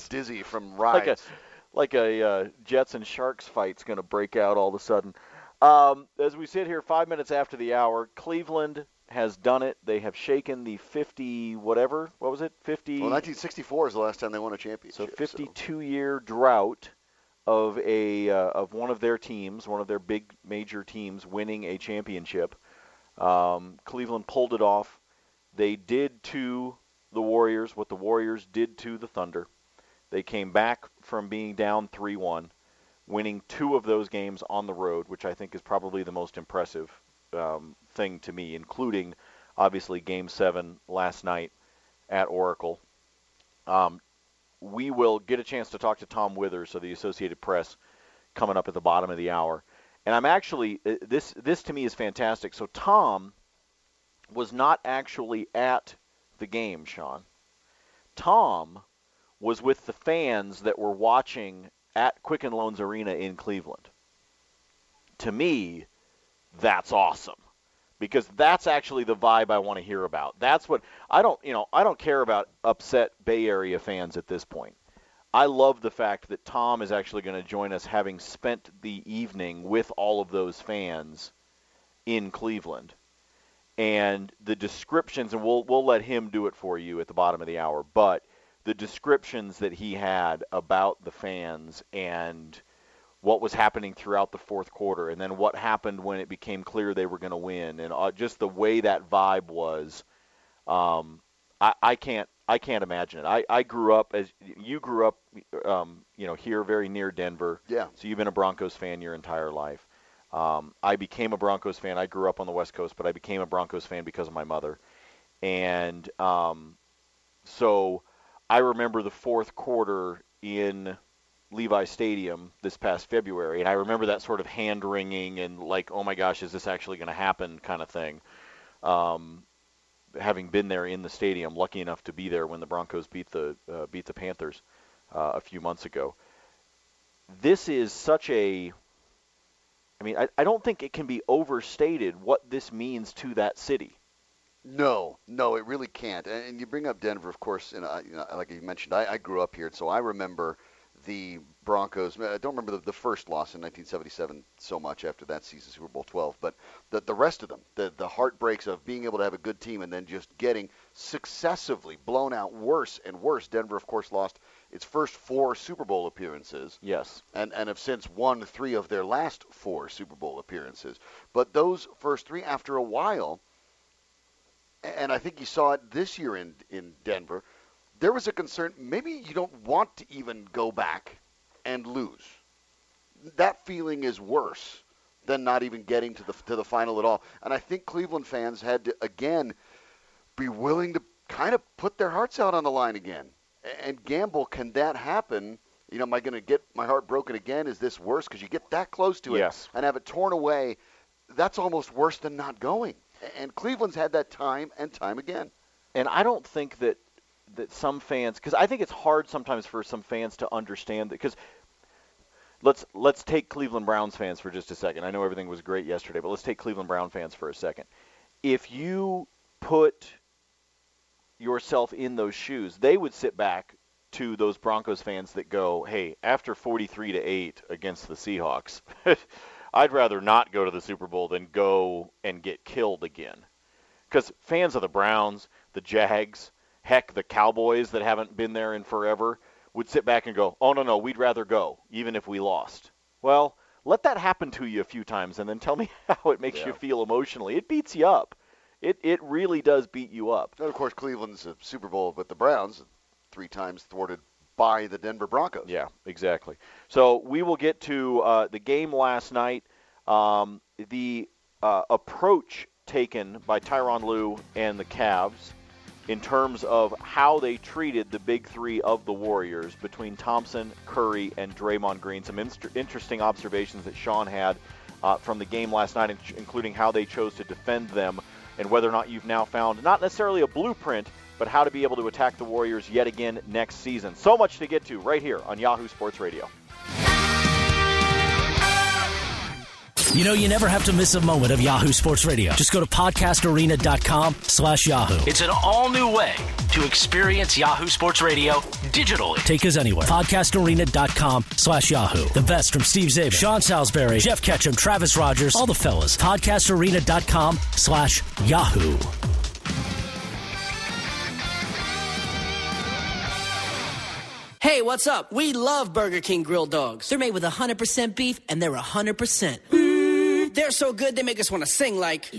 dizzy from rides. Like a Jets and Sharks fight's going to break out all of a sudden. As we sit here 5 minutes after the hour, Cleveland has done it. They have shaken the 50 whatever. What was it? 50. Well, 1964 is the last time they won a championship. So 52-year drought of one of their teams, one of their big major teams, winning a championship. Cleveland pulled it off. They did to the Warriors what the Warriors did to the Thunder. They came back from being down 3-1, winning 2 of those games on the road, which I think is probably the most impressive thing to me, including, obviously, Game 7 last night at Oracle. We will get a chance to talk to Tom Withers of the Associated Press coming up at the bottom of the hour. And I'm actually, this to me is fantastic. So Tom was not actually at the game, Sean. Tom was with the fans that were watching at Quicken Loans Arena in Cleveland. To me, that's awesome, because that's actually the vibe I want to hear about. That's what I don't care about upset Bay Area fans at this point. I love the fact that Tom is actually going to join us, having spent the evening with all of those fans in Cleveland. And the descriptions, and we'll let him do it for you at the bottom of the hour, but the descriptions that he had about the fans and what was happening throughout the fourth quarter, and then what happened when it became clear they were going to win, and just the way that vibe was, I can't imagine it. I grew up, as you grew up, here very near Denver. Yeah. So you've been a Broncos fan your entire life. I became a Broncos fan. I grew up on the West Coast, but I became a Broncos fan because of my mother. And so I remember the fourth quarter in Levi Stadium this past February, and I remember that sort of hand-wringing and like, oh my gosh, is this actually going to happen kind of thing. Having been there in the stadium, lucky enough to be there when the Broncos beat the Panthers a few months ago. This is such a... I don't think it can be overstated what this means to that city. No, it really can't. And you bring up Denver, of course, and like you mentioned, I grew up here, so I remember the Broncos. I don't remember the first loss in 1977 so much after that season, Super Bowl 12, but the rest of them, the heartbreaks of being able to have a good team and then just getting successively blown out worse and worse. Denver, of course, lost its first 4 Super Bowl appearances. Yes. And have since won 3 of their last 4 Super Bowl appearances. But those first 3, after a while, and I think you saw it this year in Denver, there was a concern, maybe you don't want to even go back and lose. That feeling is worse than not even getting to the final at all. And I think Cleveland fans had to, again, be willing to kind of put their hearts out on the line again and gamble. Can that happen? Am I going to get my heart broken again? Is this worse? Because you get that close to it yes. and have it torn away. That's almost worse than not going. And Cleveland's had that time and time again. And I don't think that some fans, because I think it's hard sometimes for some fans to understand that, because let's take Cleveland Browns fans for just a second. I know everything was great yesterday, but let's take Cleveland Brown fans for a second. If you put yourself in those shoes, they would sit back to those Broncos fans that go, hey, after 43-8 against the Seahawks, I'd rather not go to the Super Bowl than go and get killed again. Because fans of the Browns, the Jags, heck, the Cowboys that haven't been there in forever would sit back and go, oh, no, we'd rather go, even if we lost. Well, let that happen to you a few times and then tell me how it makes you feel emotionally. It beats you up. It really does beat you up. And, of course, Cleveland's a Super Bowl with the Browns, 3 times thwarted by the Denver Broncos. Yeah, exactly. So we will get to the game last night. The approach taken by Tyronn Lue and the Cavs in terms of how they treated the big 3 of the Warriors between Thompson, Curry, and Draymond Green. Some interesting observations that Sean had from the game last night, including how they chose to defend them and whether or not you've now found not necessarily a blueprint, but how to be able to attack the Warriors yet again next season. So much to get to right here on Yahoo Sports Radio. You know, you never have to miss a moment of Yahoo Sports Radio. Just go to podcastarena.com/Yahoo. It's an all-new way to experience Yahoo Sports Radio digitally. Take us anywhere. Podcastarena.com/Yahoo. The best from Steve Zabin, Sean Salisbury, Jeff Ketchum, Travis Rogers, all the fellas. Podcastarena.com/Yahoo. Hey, what's up? We love Burger King grilled dogs. They're made with 100% beef, and they're 100%. They're so good they make us want to sing like...